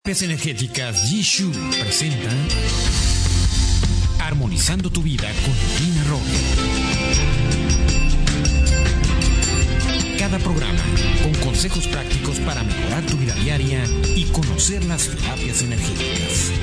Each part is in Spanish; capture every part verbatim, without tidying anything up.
Terapias Energéticas Jishu presenta Armonizando tu vida con Gina Robert. Cada programa con consejos prácticos para mejorar tu vida diaria y conocer las terapias energéticas.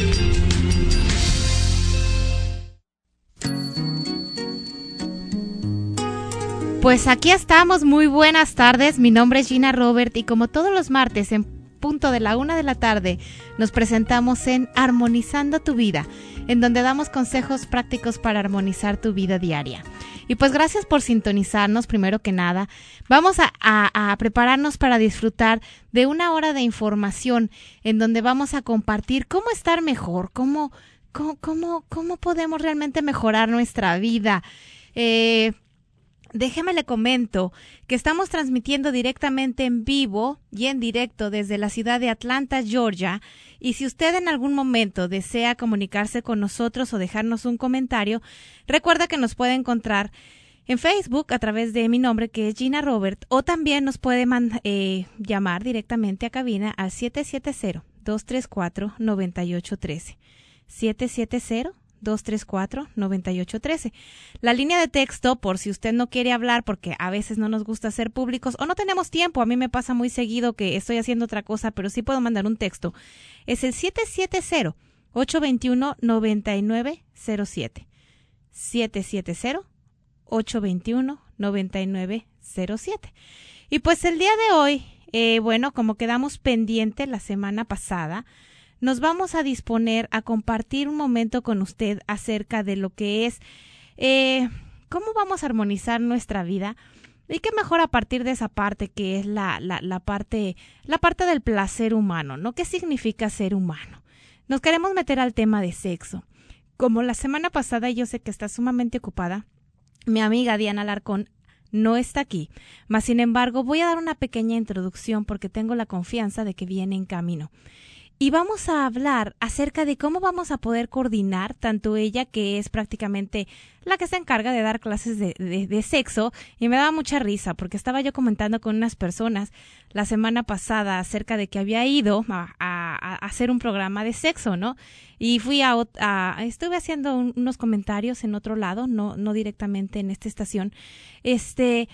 Pues aquí estamos, muy buenas tardes, mi nombre es Gina Robert y como todos los martes en punto de la una de la tarde nos presentamos en Armonizando tu vida, en donde damos consejos prácticos para armonizar tu vida diaria. Y pues gracias por sintonizarnos, primero que nada. Vamos a, a, a prepararnos para disfrutar de una hora de información en donde vamos a compartir cómo estar mejor, cómo, cómo, cómo, cómo podemos realmente mejorar nuestra vida. Eh... Déjeme le comento que estamos transmitiendo directamente en vivo y en directo desde la ciudad de Atlanta, Georgia, y si usted en algún momento desea comunicarse con nosotros o dejarnos un comentario, recuerda que nos puede encontrar en Facebook a través de mi nombre, que es Gina Robert, o también nos puede man- eh, llamar directamente a cabina al siete siete cero, dos tres cuatro, nueve ocho uno tres. siete siete cero, dos tres cuatro, nueve ocho uno tres. La línea de texto, por si usted no quiere hablar, porque a veces no nos gusta ser públicos o no tenemos tiempo, a mí me pasa muy seguido que estoy haciendo otra cosa, pero sí puedo mandar un texto, es el siete siete cero, ocho dos uno, nueve nueve cero siete. siete siete cero, ocho dos uno, nueve nueve cero siete. Y pues el día de hoy, eh, bueno, como quedamos pendiente la semana pasada, nos vamos a disponer a compartir un momento con usted acerca de lo que es, eh, cómo vamos a armonizar nuestra vida y qué mejor a partir de esa parte que es la, la, la parte, la parte del placer humano, ¿no? ¿Qué significa ser humano? Nos queremos meter al tema de sexo. Como la semana pasada, yo sé que está sumamente ocupada, mi amiga Diana Alarcón no está aquí, mas sin embargo voy a dar una pequeña introducción porque tengo la confianza de que viene en camino. Y vamos a hablar acerca de cómo vamos a poder coordinar, tanto ella, que es prácticamente la que se encarga de dar clases de, de, de sexo, y me daba mucha risa porque estaba yo comentando con unas personas la semana pasada acerca de que había ido a, a, a hacer un programa de sexo, ¿no? Y fui a, a estuve haciendo un, unos comentarios en otro lado, no, no directamente en esta estación, este...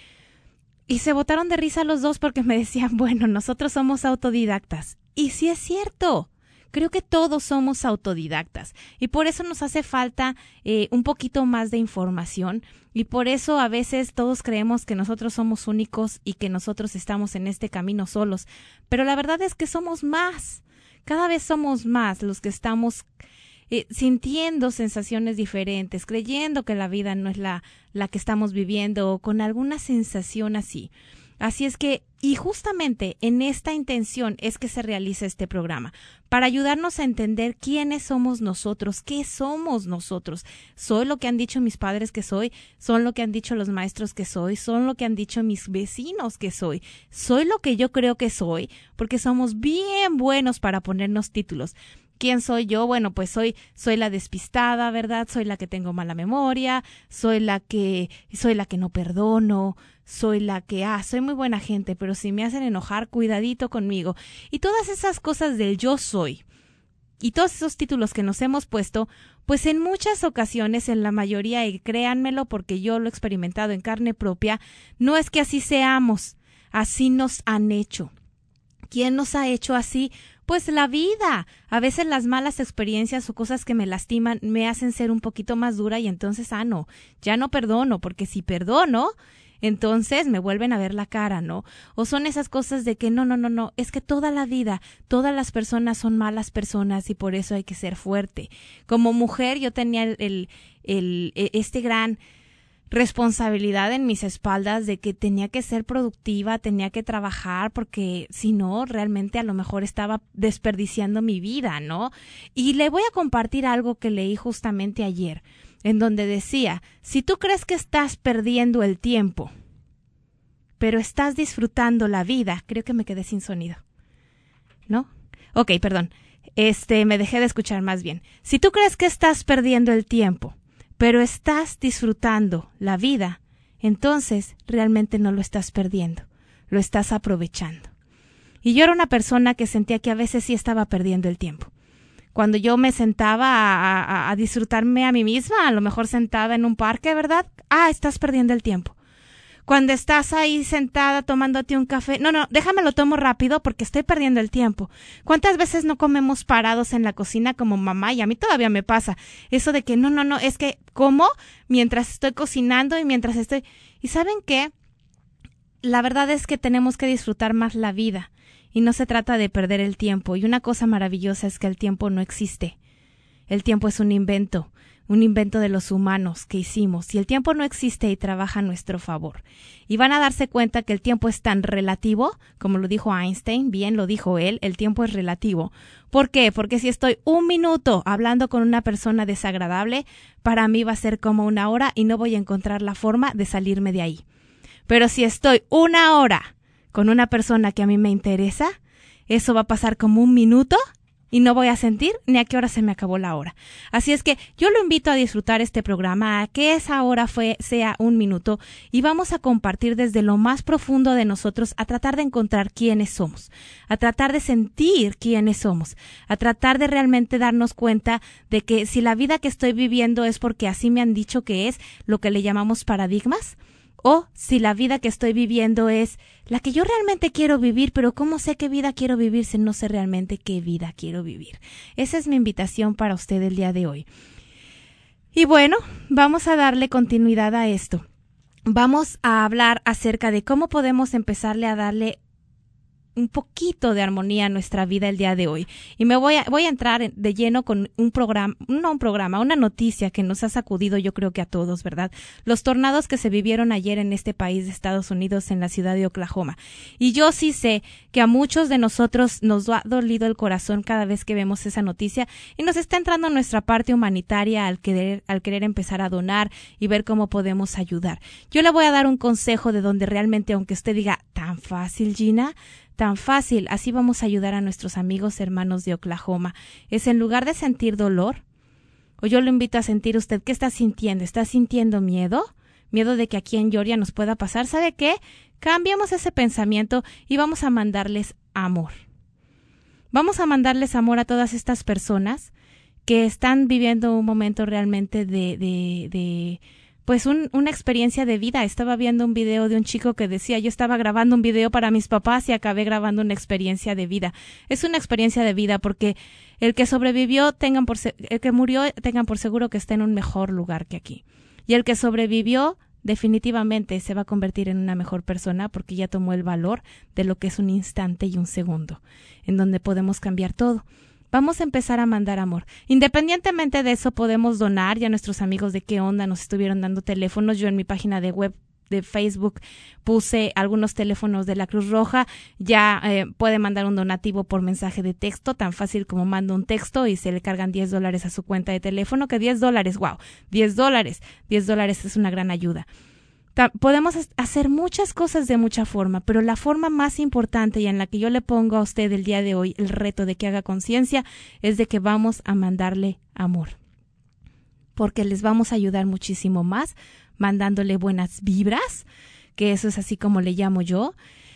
Y se botaron de risa los dos porque me decían, bueno, nosotros somos autodidactas. Y sí es cierto, creo que todos somos autodidactas y por eso nos hace falta eh, un poquito más de información y por eso a veces todos creemos que nosotros somos únicos y que nosotros estamos en este camino solos. Pero la verdad es que somos más, cada vez somos más los que estamos Eh, sintiendo sensaciones diferentes, creyendo que la vida no es la, la que estamos viviendo o con alguna sensación así. Así es que, y justamente en esta intención es que se realiza este programa, para ayudarnos a entender quiénes somos nosotros, qué somos nosotros. ¿Soy lo que han dicho mis padres que soy? ¿Son lo que han dicho los maestros que soy? ¿Son lo que han dicho mis vecinos que soy? ¿Soy lo que yo creo que soy? Porque somos bien buenos para ponernos títulos. ¿Quién soy yo? Bueno, pues soy soy la despistada, ¿verdad? Soy la que tengo mala memoria, soy la que soy la que no perdono, soy la que ah, soy muy buena gente, pero si me hacen enojar, cuidadito conmigo. Y todas esas cosas del yo soy. Y todos esos títulos que nos hemos puesto, pues en muchas ocasiones, en la mayoría, y créanmelo porque yo lo he experimentado en carne propia, no es que así seamos, así nos han hecho. ¿Quién nos ha hecho así? Pues la vida. A veces las malas experiencias o cosas que me lastiman me hacen ser un poquito más dura y entonces, ah, no, ya no perdono, porque si perdono, entonces me vuelven a ver la cara, ¿no? O son esas cosas de que no, no, no, no, es que toda la vida, todas las personas son malas personas y por eso hay que ser fuerte. Como mujer yo tenía el, el, el este gran responsabilidad en mis espaldas de que tenía que ser productiva, tenía que trabajar, porque si no, realmente a lo mejor estaba desperdiciando mi vida, ¿no? Y le voy a compartir algo que leí justamente ayer, en donde decía, si tú crees que estás perdiendo el tiempo, pero estás disfrutando la vida, creo que me quedé sin sonido, ¿no? Ok, perdón, este, me dejé de escuchar más bien. Si tú crees que estás perdiendo el tiempo, pero estás disfrutando la vida, entonces realmente no lo estás perdiendo, lo estás aprovechando. Y yo era una persona que sentía que a veces sí estaba perdiendo el tiempo. Cuando yo me sentaba a, a, a disfrutarme a mí misma, a lo mejor sentada en un parque, ¿verdad? Ah, estás perdiendo el tiempo. Cuando estás ahí sentada tomándote un café, no, no, déjame lo tomo rápido porque estoy perdiendo el tiempo. ¿Cuántas veces no comemos parados en la cocina como mamá? Y a mí todavía me pasa eso de que no, no, no, es que como mientras estoy cocinando y mientras estoy... ¿Y saben qué? La verdad es que tenemos que disfrutar más la vida y no se trata de perder el tiempo. Y una cosa maravillosa es que el tiempo no existe. El tiempo es un invento. Un invento de los humanos que hicimos, y el tiempo no existe y trabaja a nuestro favor. Y van a darse cuenta que el tiempo es tan relativo, como lo dijo Einstein, bien lo dijo él, el tiempo es relativo. ¿Por qué? Porque si estoy un minuto hablando con una persona desagradable, para mí va a ser como una hora y no voy a encontrar la forma de salirme de ahí. Pero si estoy una hora con una persona que a mí me interesa, eso va a pasar como un minuto y no voy a sentir ni a qué hora se me acabó la hora. Así es que yo lo invito a disfrutar este programa, a que esa hora fue, sea un minuto, y vamos a compartir desde lo más profundo de nosotros, a tratar de encontrar quiénes somos, a tratar de sentir quiénes somos, a tratar de realmente darnos cuenta de que si la vida que estoy viviendo es porque así me han dicho que es, lo que le llamamos paradigmas, o si la vida que estoy viviendo es la que yo realmente quiero vivir, pero ¿cómo sé qué vida quiero vivir si no sé realmente qué vida quiero vivir? Esa es mi invitación para usted el día de hoy. Y bueno, vamos a darle continuidad a esto. Vamos a hablar acerca de cómo podemos empezarle a darle un poquito de armonía a nuestra vida el día de hoy. Y me voy a, voy a entrar de lleno con un programa, no un programa, una noticia que nos ha sacudido yo creo que a todos, ¿verdad? Los tornados que se vivieron ayer en este país de Estados Unidos, en la ciudad de Oklahoma. Y yo sí sé que a muchos de nosotros nos ha dolido el corazón cada vez que vemos esa noticia y nos está entrando nuestra parte humanitaria al querer, al querer empezar a donar y ver cómo podemos ayudar. Yo le voy a dar un consejo de donde realmente, aunque usted diga, ¿tan fácil, Gina? Tan fácil, así vamos a ayudar a nuestros amigos hermanos de Oklahoma. Es en lugar de sentir dolor, o yo lo invito a sentir usted, ¿qué está sintiendo? ¿Está sintiendo miedo? ¿Miedo de que aquí en Georgia nos pueda pasar? ¿Sabe qué? Cambiemos ese pensamiento y vamos a mandarles amor. Vamos a mandarles amor a todas estas personas que están viviendo un momento realmente de... de, de pues un, una experiencia de vida. Estaba viendo un video de un chico que decía, yo estaba grabando un video para mis papás y acabé grabando una experiencia de vida. Es una experiencia de vida porque el que sobrevivió, tengan por se- el que murió, tengan por seguro que está en un mejor lugar que aquí. Y el que sobrevivió, definitivamente se va a convertir en una mejor persona porque ya tomó el valor de lo que es un instante y un segundo, en donde podemos cambiar todo. Vamos a empezar a mandar amor. Independientemente de eso, podemos donar. Ya nuestros amigos de Qué Onda nos estuvieron dando teléfonos. Yo en mi página de web de Facebook puse algunos teléfonos de la Cruz Roja. Ya eh, puede mandar un donativo por mensaje de texto, tan fácil como manda un texto y se le cargan diez dólares a su cuenta de teléfono, que diez dólares, wow, diez dólares, diez dólares es una gran ayuda. Podemos hacer muchas cosas de mucha forma, pero la forma más importante y en la que yo le pongo a usted el día de hoy el reto de que haga conciencia es de que vamos a mandarle amor, porque les vamos a ayudar muchísimo más mandándole buenas vibras, que eso es así como le llamo yo,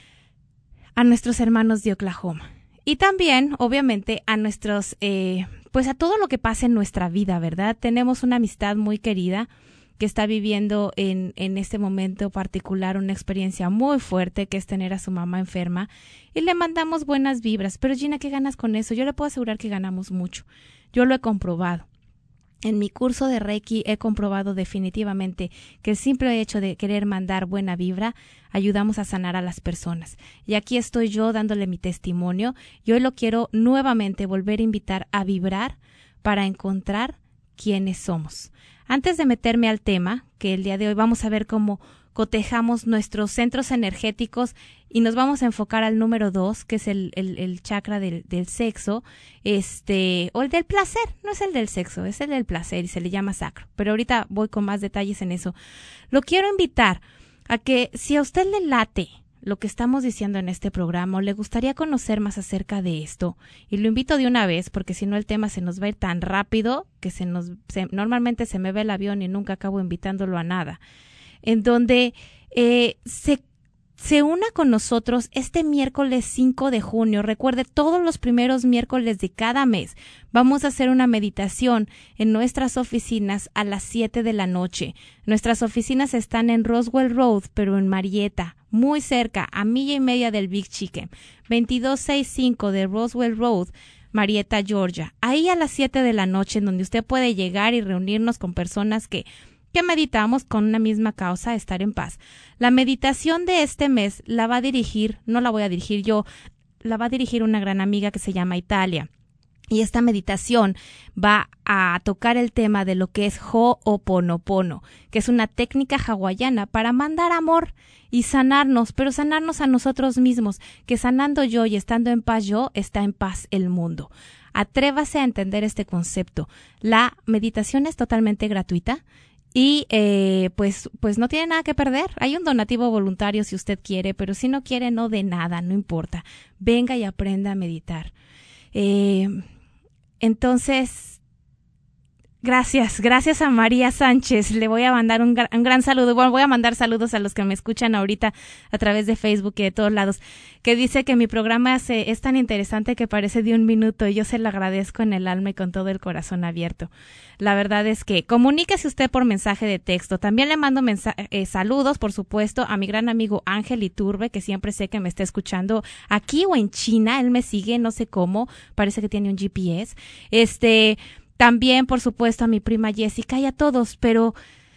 a nuestros hermanos de Oklahoma. Y también, obviamente, a nuestros, eh, pues a todo lo que pasa en nuestra vida, ¿verdad? Tenemos una amistad muy querida que está viviendo en, en este momento particular una experiencia muy fuerte, que es tener a su mamá enferma, y le mandamos buenas vibras. Pero Gina, ¿qué ganas con eso? Yo le puedo asegurar que ganamos mucho. Yo lo he comprobado. En mi curso de Reiki he comprobado definitivamente que el simple hecho de querer mandar buena vibra, ayudamos a sanar a las personas. Y aquí estoy yo dándole mi testimonio, y hoy lo quiero nuevamente volver a invitar a vibrar para encontrar quiénes somos. Antes de meterme al tema, que el día de hoy vamos a ver cómo cotejamos nuestros centros energéticos y nos vamos a enfocar al número dos, que es el, el, el chakra del, del sexo, este, o el del placer, no es el del sexo, es el del placer y se le llama sacro, pero ahorita voy con más detalles en eso. Lo quiero invitar a que si a usted le late lo que estamos diciendo en este programa o le gustaría conocer más acerca de esto, y lo invito de una vez porque si no el tema se nos va a ir tan rápido que se nos se, normalmente se me va el avión y nunca acabo invitándolo a nada, en donde eh, se se una con nosotros este miércoles cinco de junio. Recuerde, todos los primeros miércoles de cada mes vamos a hacer una meditación en nuestras oficinas a las siete de la noche. Nuestras oficinas están en Roswell Road, pero en Marietta, muy cerca, a milla y media del Big Chicken, veintidós sesenta y cinco de Roswell Road, Marietta, Georgia. Ahí a las siete de la noche, en donde usted puede llegar y reunirnos con personas que que meditamos con una misma causa, estar en paz. La meditación de este mes la va a dirigir, no la voy a dirigir yo, la va a dirigir una gran amiga que se llama Italia. Y esta meditación va a tocar el tema de lo que es Ho'oponopono, que es una técnica hawaiana para mandar amor y sanarnos, pero sanarnos a nosotros mismos, que sanando yo y estando en paz yo, está en paz el mundo. Atrévase a entender este concepto. La meditación es totalmente gratuita. Y eh, pues, pues no tiene nada que perder. Hay un donativo voluntario si usted quiere, pero si no quiere, no de nada, no importa. Venga y aprenda a meditar. Eh, entonces, gracias, gracias a María Sánchez. Le voy a mandar un, gran, un gran saludo. Bueno, voy a mandar saludos a los que me escuchan ahorita a través de Facebook y de todos lados, que dice que mi programa se, es tan interesante que parece de un minuto y yo se lo agradezco en el alma y con todo el corazón abierto. La verdad es que comuníquese usted por mensaje de texto. También le mando mensa- eh, saludos, por supuesto, a mi gran amigo Ángel Iturbe, que siempre sé que me está escuchando aquí o en China. Él me sigue, no sé cómo, parece que tiene un G P S. Este, también, por supuesto, a mi prima Jessica y a todos, pero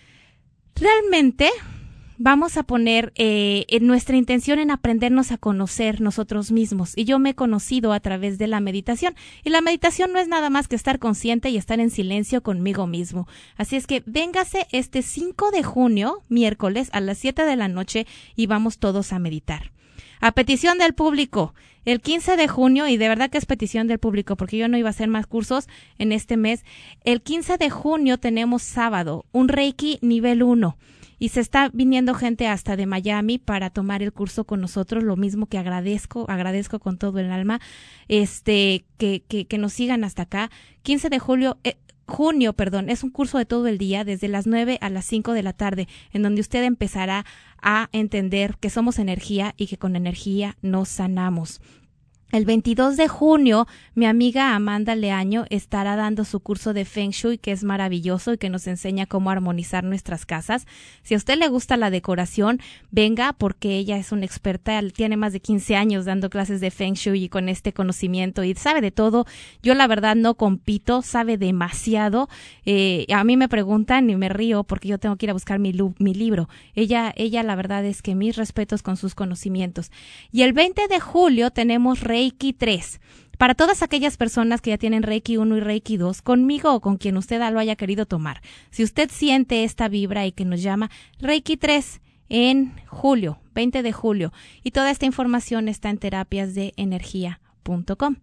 realmente vamos a poner eh, en nuestra intención en aprendernos a conocer nosotros mismos. Y yo me he conocido a través de la meditación. Y la meditación no es nada más que estar consciente y estar en silencio conmigo mismo. Así es que véngase este cinco de junio, miércoles, a las siete de la noche y vamos todos a meditar. A petición del público, el quince de junio, y de verdad que es petición del público porque yo no iba a hacer más cursos en este mes, el quince de junio tenemos sábado un Reiki nivel uno. Y se está viniendo gente hasta de Miami para tomar el curso con nosotros, lo mismo que agradezco, agradezco con todo el alma, este, que, que, que nos sigan hasta acá. quince de julio, eh, junio, perdón, es un curso de todo el día, desde las nueve a las cinco de la tarde, en donde usted empezará a entender que somos energía y que con energía nos sanamos. El veintidós de junio, mi amiga Amanda Leaño estará dando su curso de Feng Shui, que es maravilloso y que nos enseña cómo armonizar nuestras casas. Si a usted le gusta la decoración, venga, porque ella es una experta, tiene más de quince años dando clases de Feng Shui y con este conocimiento y sabe de todo. Yo la verdad no compito, sabe demasiado. Eh, a mí me preguntan y me río porque yo tengo que ir a buscar mi, mi libro. Ella, ella la verdad es que mis respetos con sus conocimientos. Y el veinte de julio tenemos Reiki tres. Para todas aquellas personas que ya tienen Reiki uno y Reiki dos, conmigo o con quien usted lo haya querido tomar. Si usted siente esta vibra y que nos llama, Reiki tres en julio, veinte de julio. Y toda esta información está en terapias de energía punto com.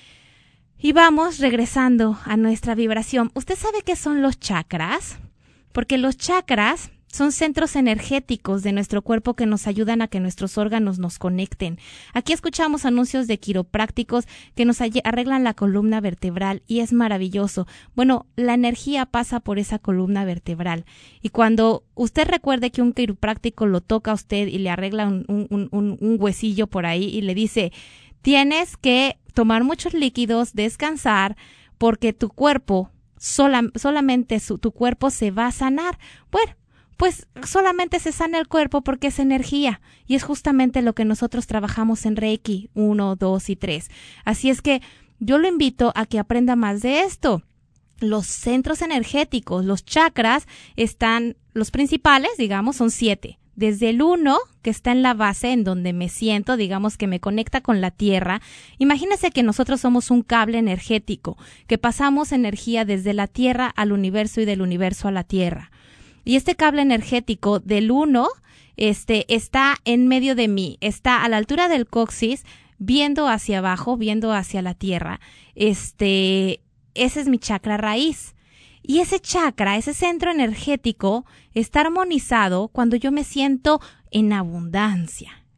Y vamos regresando a nuestra vibración. ¿Usted sabe qué son los chakras? Porque los chakras son centros energéticos de nuestro cuerpo que nos ayudan a que nuestros órganos nos conecten. Aquí escuchamos anuncios de quiroprácticos que nos arreglan la columna vertebral y es maravilloso. Bueno, la energía pasa por esa columna vertebral y cuando usted recuerde que un quiropráctico lo toca a usted y le arregla un, un, un, un huesillo por ahí y le dice, tienes que tomar muchos líquidos, descansar, porque tu cuerpo, sola, solamente su, tu cuerpo se va a sanar. Bueno, pues solamente se sana el cuerpo porque es energía y es justamente lo que nosotros trabajamos en Reiki uno, dos y tres. Así es que yo lo invito a que aprenda más de esto. Los centros energéticos, los chakras, están, los principales, digamos, son siete. Desde el uno, que está en la base, en donde me siento, digamos que me conecta con la tierra. Imagínese que nosotros somos un cable energético, que pasamos energía desde la tierra al universo y del universo a la tierra. Y este cable energético del uno este, está en medio de mí, está a la altura del coxis, viendo hacia abajo, viendo hacia la tierra. Este, ese es mi chakra raíz. Y ese chakra, ese centro energético, está armonizado cuando yo me siento en abundancia.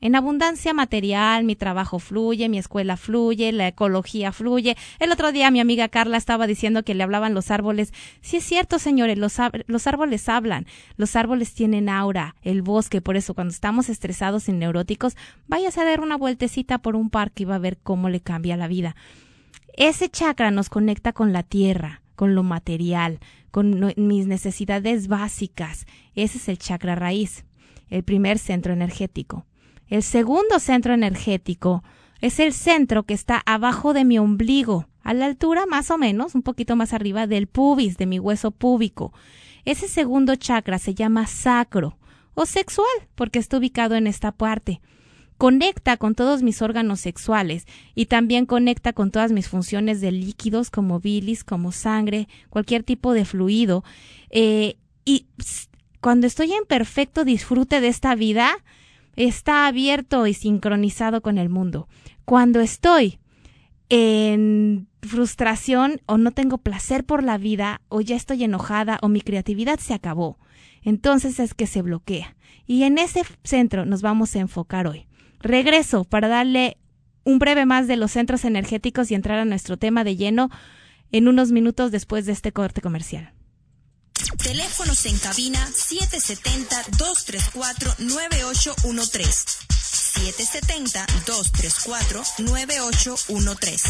en abundancia material, mi trabajo fluye, mi escuela fluye, la ecología fluye. El otro día mi amiga Carla estaba diciendo que le hablaban los árboles. Sí es cierto, señores, los, los árboles hablan, los árboles tienen aura, el bosque. Por eso cuando estamos estresados y neuróticos, váyase a dar una vueltecita por un parque y va a ver cómo le cambia la vida. Ese chakra nos conecta con la tierra, con lo material, con no, mis necesidades básicas. Ese es el chakra raíz, el primer centro energético. El segundo centro energético es el centro que está abajo de mi ombligo, a la altura más o menos, un poquito más arriba del pubis, de mi hueso púbico. Ese segundo chakra se llama sacro o sexual porque está ubicado en esta parte. Conecta con todos mis órganos sexuales y también conecta con todas mis funciones de líquidos como bilis, como sangre, cualquier tipo de fluido. Eh, y pss, cuando estoy en perfecto disfrute de esta vida, está abierto y sincronizado con el mundo. Cuando estoy en frustración o no tengo placer por la vida o ya estoy enojada o mi creatividad se acabó, entonces es que se bloquea. Y en ese centro nos vamos a enfocar hoy. Regreso para darle un breve más de los centros energéticos y entrar a nuestro tema de lleno en unos minutos después de este corte comercial. Teléfonos en cabina siete siete cero, dos tres cuatro, nueve ocho uno tres. siete siete cero, dos tres cuatro, nueve ocho uno tres.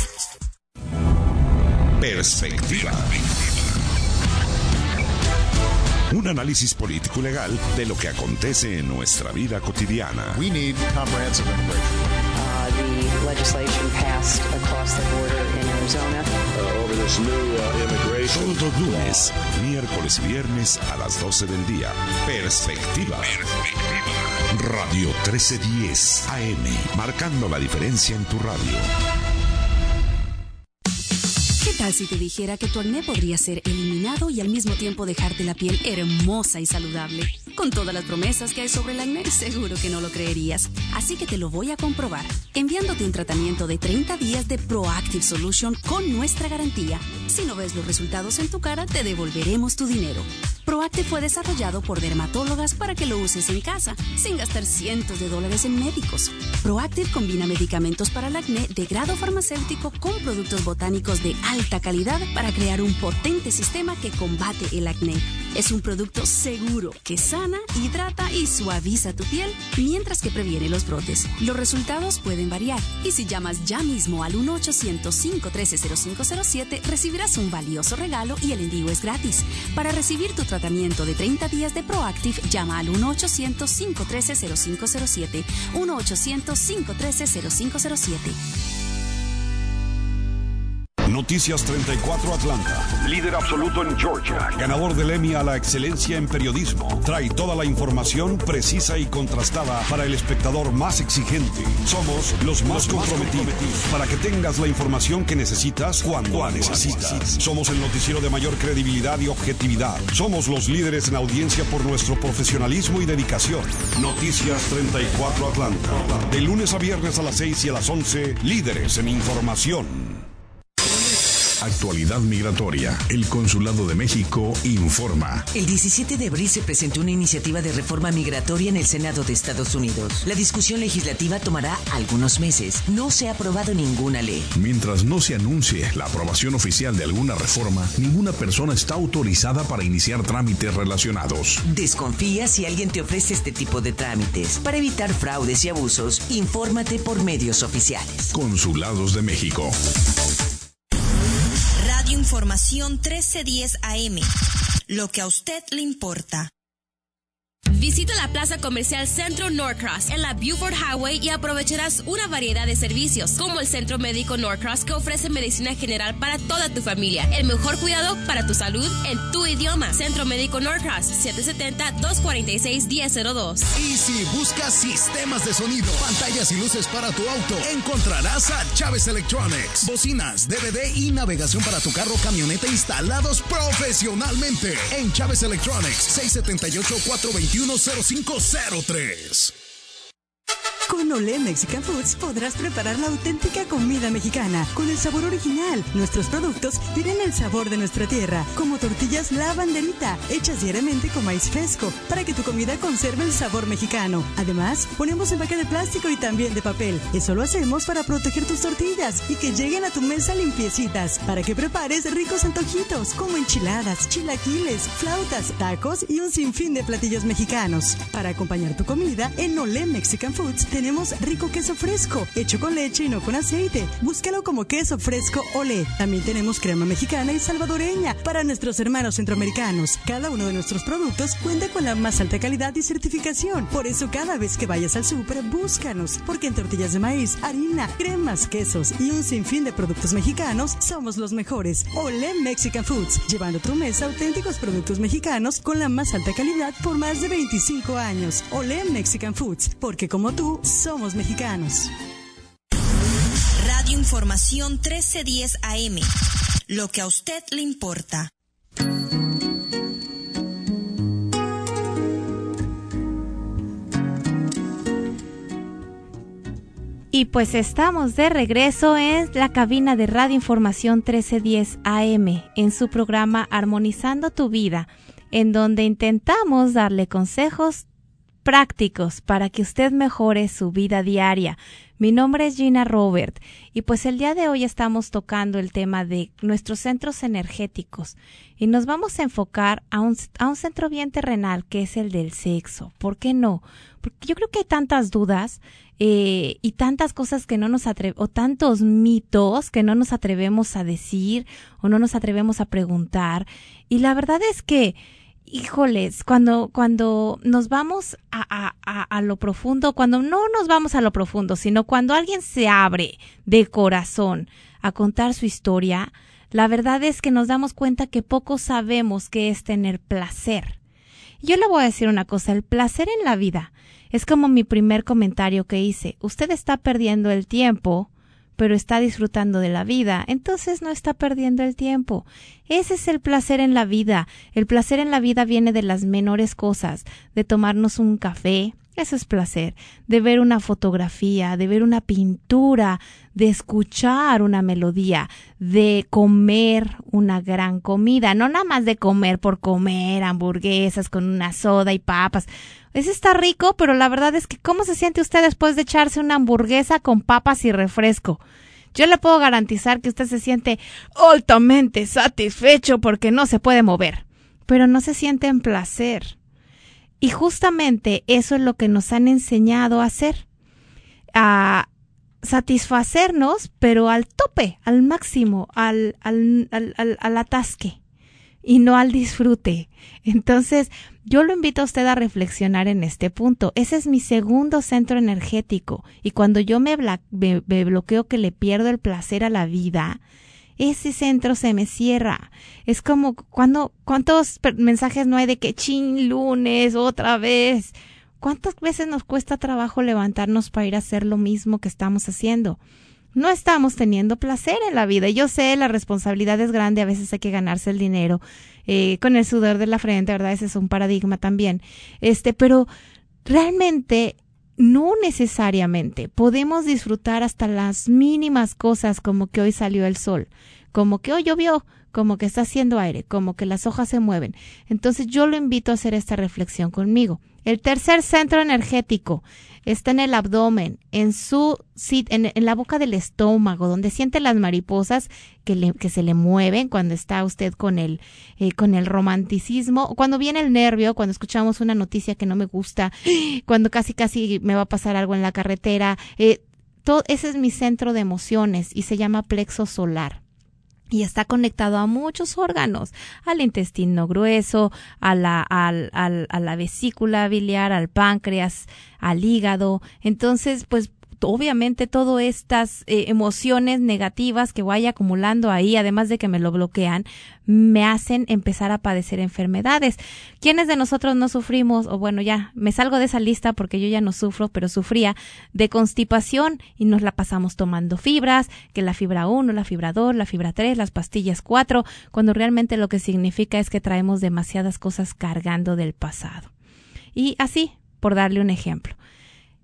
Perspectiva. Un análisis político y legal de lo que acontece en nuestra vida cotidiana. We need comprehensive immigration. Uh, the legislation passed across the border in Arizona. Uh, over this new uh, immigration. Todos los lunes, miércoles y viernes a las doce del día. Perspectiva. Perspectiva. Radio trece diez A M. Marcando la diferencia en tu radio. ¿Qué tal si te dijera que tu acné podría ser eliminado y al mismo tiempo dejarte la piel hermosa y saludable? Con todas las promesas que hay sobre el acné, seguro que no lo creerías. Así que te lo voy a comprobar, enviándote un tratamiento de treinta días de Proactive Solution con nuestra garantía. Si no ves los resultados en tu cara, te devolveremos tu dinero. Proactive fue desarrollado por dermatólogas para que lo uses en casa, sin gastar cientos de dólares en médicos. Proactive combina medicamentos para el acné de grado farmacéutico con productos botánicos de alta calidad para crear un potente sistema que combate el acné. Es un producto seguro que sana, hidrata y suaviza tu piel mientras que previene los brotes. Los resultados pueden variar y si llamas ya mismo al uno ochocientos, cinco uno tres, cero cinco cero siete recibirás un valioso regalo y el envío es gratis. Para recibir tu tratamiento de treinta días de Proactive, llama al uno ochocientos, cinco uno tres, cero cinco cero siete, uno ochocientos, cinco uno tres, cero cinco cero siete. Noticias treinta y cuatro Atlanta. Líder absoluto en Georgia. Ganador del Emmy a la excelencia en periodismo. Trae toda la información precisa y contrastada para el espectador más exigente. Somos los más, los comprometidos, más comprometidos para que tengas la información que necesitas cuando la necesitas. Somos el noticiero de mayor credibilidad y objetividad. Somos los líderes en audiencia por nuestro profesionalismo y dedicación. Noticias treinta y cuatro Atlanta. De lunes a viernes a las seis y a las once, líderes en información. Actualidad migratoria. El Consulado de México informa. El diecisiete de abril se presentó una iniciativa de reforma migratoria en el Senado de Estados Unidos. La discusión legislativa tomará algunos meses. No se ha aprobado ninguna ley. Mientras no se anuncie la aprobación oficial de alguna reforma, ninguna persona está autorizada para iniciar trámites relacionados. Desconfía si alguien te ofrece este tipo de trámites. Para evitar fraudes y abusos, infórmate por medios oficiales. Consulados de México. Información trece diez A M. Lo que a usted le importa. Visita la plaza comercial Centro Norcross en la Buford Highway y aprovecharás una variedad de servicios, como el Centro Médico Norcross, que ofrece medicina general para toda tu familia. El mejor cuidado para tu salud en tu idioma. Centro Médico Norcross, siete siete cero, dos cuatro seis, uno cero cero dos. Y si buscas sistemas de sonido, pantallas y luces para tu auto, encontrarás a Chávez Electronics. Bocinas, D V D y navegación para tu carro o camioneta instalados profesionalmente. En Chávez Electronics, seis siete ocho, cuatro dos uno, cero cinco cero tres. Con Con Olé Mexican Foods podrás preparar la auténtica comida mexicana con el sabor original. Nuestros productos tienen el sabor de nuestra tierra, como tortillas La Banderita, hechas diariamente con maíz fresco, para que tu comida conserve el sabor mexicano. Además, ponemos empaque de plástico y también de papel. Eso lo hacemos para proteger tus tortillas y que lleguen a tu mesa limpiecitas, para que prepares ricos antojitos como enchiladas, chilaquiles, flautas, tacos y un sinfín de platillos mexicanos. Para acompañar tu comida, en Olé Mexican Foods tenemos rico queso fresco, hecho con leche y no con aceite. Búscalo como queso fresco Olé. También tenemos crema mexicana y salvadoreña para nuestros hermanos centroamericanos. Cada uno de nuestros productos cuenta con la más alta calidad y certificación. Por eso cada vez que vayas al súper, búscanos, porque en tortillas de maíz, harina, cremas, quesos y un sinfín de productos mexicanos somos los mejores. Olé Mexican Foods, llevando a tu mesa auténticos productos mexicanos con la más alta calidad por más de veinticinco años. Olé Mexican Foods, porque como tú, somos mexicanos. Radio Información trece diez A M. Lo que a usted le importa. Y pues estamos de regreso en la cabina de Radio Información trece diez A M, en su programa Armonizando tu Vida, en donde intentamos darle consejos prácticos para que usted mejore su vida diaria. Mi nombre es Gina Robert y pues el día de hoy estamos tocando el tema de nuestros centros energéticos y nos vamos a enfocar a un, a un centro bien terrenal, que es el del sexo. ¿Por qué no? Porque yo creo que hay tantas dudas eh, y tantas cosas que no nos atrevemos, o tantos mitos que no nos atrevemos a decir o no nos atrevemos a preguntar. Y la verdad es que híjoles, cuando, cuando nos vamos a, a, a, a lo profundo, cuando no nos vamos a lo profundo, sino cuando alguien se abre de corazón a contar su historia, la verdad es que nos damos cuenta que poco sabemos qué es tener placer. Yo le voy a decir una cosa, el placer en la vida es como mi primer comentario que hice. Usted está perdiendo el tiempo, pero está disfrutando de la vida, entonces no está perdiendo el tiempo. Ese es el placer en la vida. El placer en la vida viene de las menores cosas, de tomarnos un café, eso es placer, de ver una fotografía, de ver una pintura, de escuchar una melodía, de comer una gran comida, no nada más de comer por comer, hamburguesas con una soda y papas. Ese está rico, pero la verdad es que ¿cómo se siente usted después de echarse una hamburguesa con papas y refresco? Yo le puedo garantizar que usted se siente altamente satisfecho porque no se puede mover, pero no se siente en placer. Y justamente eso es lo que nos han enseñado a hacer, a satisfacernos, pero al tope, al máximo, al, al, al, al, al atasque y no al disfrute. Entonces, yo lo invito a usted a reflexionar en este punto. Ese es mi segundo centro energético y cuando yo me, bla- me, me bloqueo que le pierdo el placer a la vida, ese centro se me cierra. Es como cuando, ¿cuántos mensajes no hay de que chin, lunes, otra vez? ¿Cuántas veces nos cuesta trabajo levantarnos para ir a hacer lo mismo que estamos haciendo? No estamos teniendo placer en la vida. Yo sé, la responsabilidad es grande, a veces hay que ganarse el dinero eh, con el sudor de la frente, ¿verdad? Ese es un paradigma también. Este, pero realmente no necesariamente podemos disfrutar hasta las mínimas cosas, como que hoy salió el sol, como que hoy llovió, como que está haciendo aire, como que las hojas se mueven. Entonces yo lo invito a hacer esta reflexión conmigo. El tercer centro energético está en el abdomen, en su en, en la boca del estómago, donde siente las mariposas que, le, que se le mueven cuando está usted con el, eh, con el romanticismo, o cuando viene el nervio, cuando escuchamos una noticia que no me gusta, cuando casi casi me va a pasar algo en la carretera. Eh, todo, ese es mi centro de emociones y se llama plexo solar. Y está conectado a muchos órganos, al intestino grueso, a la, al, al, a la vesícula biliar, al páncreas, al hígado. Entonces, pues, obviamente, todas estas eh, emociones negativas que vaya acumulando ahí, además de que me lo bloquean, me hacen empezar a padecer enfermedades. ¿Quiénes de nosotros no sufrimos? O bueno, ya me salgo de esa lista porque yo ya no sufro, pero sufría de constipación y nos la pasamos tomando fibras, que la fibra uno, la fibra dos, la fibra tres, las pastillas cuatro, cuando realmente lo que significa es que traemos demasiadas cosas cargando del pasado. Y así, por darle un ejemplo.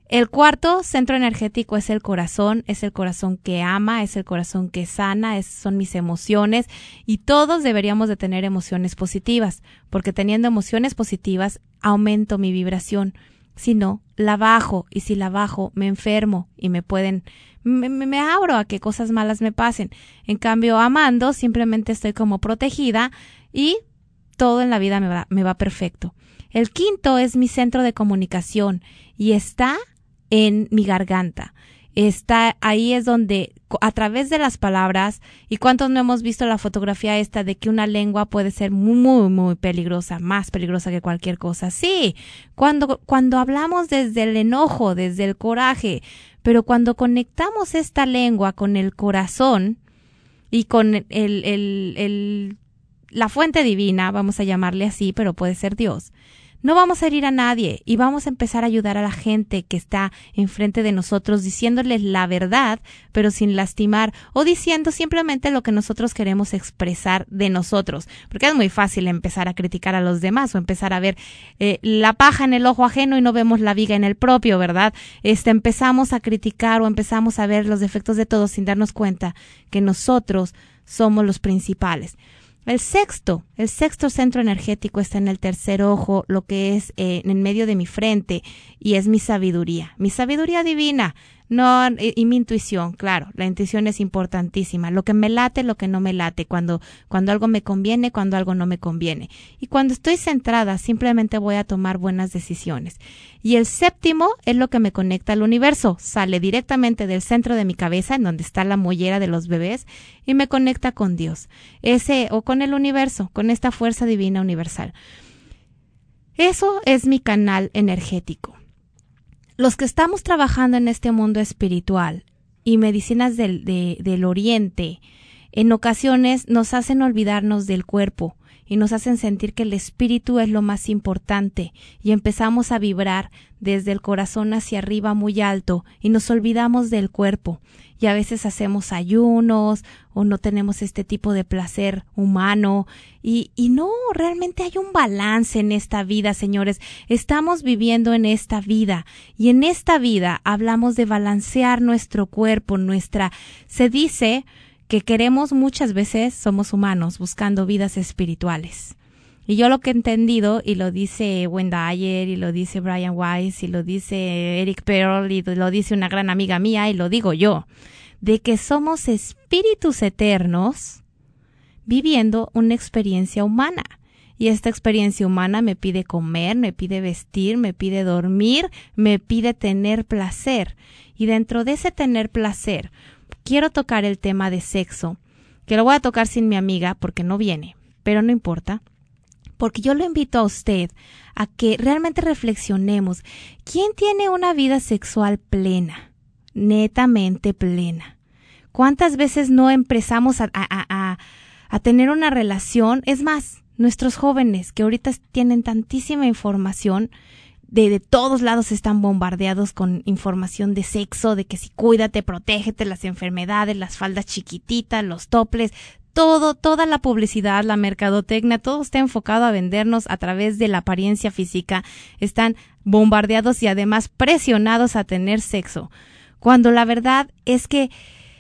El cuarto centro energético es el corazón, es el corazón que ama, es el corazón que sana, es, son mis emociones, y todos deberíamos de tener emociones positivas, porque teniendo emociones positivas aumento mi vibración. Si no, la bajo, y si la bajo me enfermo y me pueden, me, me abro a que cosas malas me pasen. En cambio, amando, simplemente estoy como protegida y todo en la vida me va, me va perfecto. El quinto es mi centro de comunicación y está en mi garganta. Está ahí es donde a través de las palabras, y cuántos no hemos visto la fotografía esta de que una lengua puede ser muy muy muy peligrosa, más peligrosa que cualquier cosa. Sí, cuando cuando hablamos desde el enojo, desde el coraje, pero cuando conectamos esta lengua con el corazón y con el el el la fuente divina, vamos a llamarle así, pero puede ser Dios. No vamos a herir a nadie y vamos a empezar a ayudar a la gente que está enfrente de nosotros diciéndoles la verdad, pero sin lastimar, o diciendo simplemente lo que nosotros queremos expresar de nosotros. Porque es muy fácil empezar a criticar a los demás o empezar a ver eh, la paja en el ojo ajeno y no vemos la viga en el propio, ¿verdad? Este, empezamos a criticar o empezamos a ver los defectos de todos sin darnos cuenta que nosotros somos los principales. El sexto, el sexto centro energético está en el tercer ojo, lo que es eh, en medio de mi frente, y es mi sabiduría, mi sabiduría divina, no y, y mi intuición, claro, la intuición es importantísima, lo que me late, lo que no me late, cuando cuando algo me conviene, cuando algo no me conviene. Y cuando estoy centrada, simplemente voy a tomar buenas decisiones. Y el séptimo es lo que me conecta al universo, sale directamente del centro de mi cabeza, en donde está la mollera de los bebés, y me conecta con Dios, ese o con el universo, con esta fuerza divina universal. Eso es mi canal energético. Los que estamos trabajando en este mundo espiritual y medicinas del, de, del oriente, en ocasiones nos hacen olvidarnos del cuerpo y nos hacen sentir que el espíritu es lo más importante y empezamos a vibrar desde el corazón hacia arriba muy alto y nos olvidamos del cuerpo. Y a veces hacemos ayunos o no tenemos este tipo de placer humano. Y, y no, realmente hay un balance en esta vida, señores. Estamos viviendo en esta vida. Y en esta vida hablamos de balancear nuestro cuerpo, nuestra... Se dice que queremos muchas veces, somos humanos, buscando vidas espirituales. Y yo lo que he entendido, y lo dice Wayne Dyer, y lo dice Brian Weiss, y lo dice Eric Pearl, y lo dice una gran amiga mía, y lo digo yo, de que somos espíritus eternos viviendo una experiencia humana. Y esta experiencia humana me pide comer, me pide vestir, me pide dormir, me pide tener placer. Y dentro de ese tener placer, quiero tocar el tema de sexo, que lo voy a tocar sin mi amiga porque no viene, pero no importa. Porque yo lo invito a usted a que realmente reflexionemos. ¿Quién tiene una vida sexual plena? Netamente plena. ¿Cuántas veces no empezamos a, a, a, a tener una relación? Es más, nuestros jóvenes que ahorita tienen tantísima información, de, de todos lados están bombardeados con información de sexo, de que si cuídate, protégete, las enfermedades, las faldas chiquititas, los toples. Todo, toda la publicidad, la mercadotecnia, todo está enfocado a vendernos a través de la apariencia física. Están bombardeados y además presionados a tener sexo. Cuando la verdad es que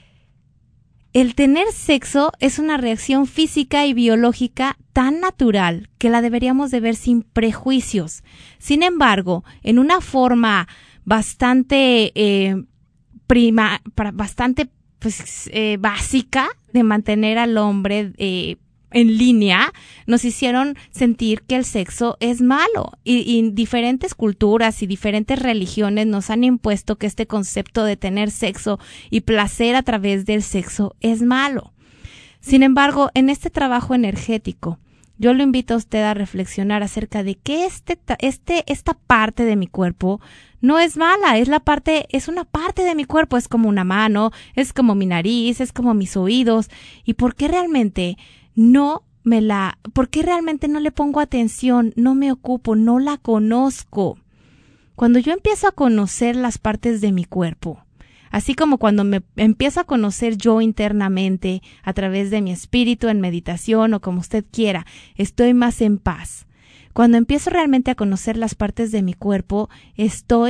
el tener sexo es una reacción física y biológica tan natural que la deberíamos de ver sin prejuicios. Sin embargo, en una forma bastante eh, prima, bastante pues eh, básica de mantener al hombre eh, en línea, nos hicieron sentir que el sexo es malo y, y diferentes culturas y diferentes religiones nos han impuesto que este concepto de tener sexo y placer a través del sexo es malo. Sin embargo, en este trabajo energético, yo lo invito a usted a reflexionar acerca de que este, este, esta parte de mi cuerpo no es mala, es la parte, es una parte de mi cuerpo, es como una mano, es como mi nariz, es como mis oídos. ¿Y por qué realmente no me la, por qué realmente no le pongo atención, no me ocupo, no la conozco? Cuando yo empiezo a conocer las partes de mi cuerpo, así como cuando me empiezo a conocer yo internamente a través de mi espíritu en meditación o como usted quiera, estoy más en paz. Cuando empiezo realmente a conocer las partes de mi cuerpo, estoy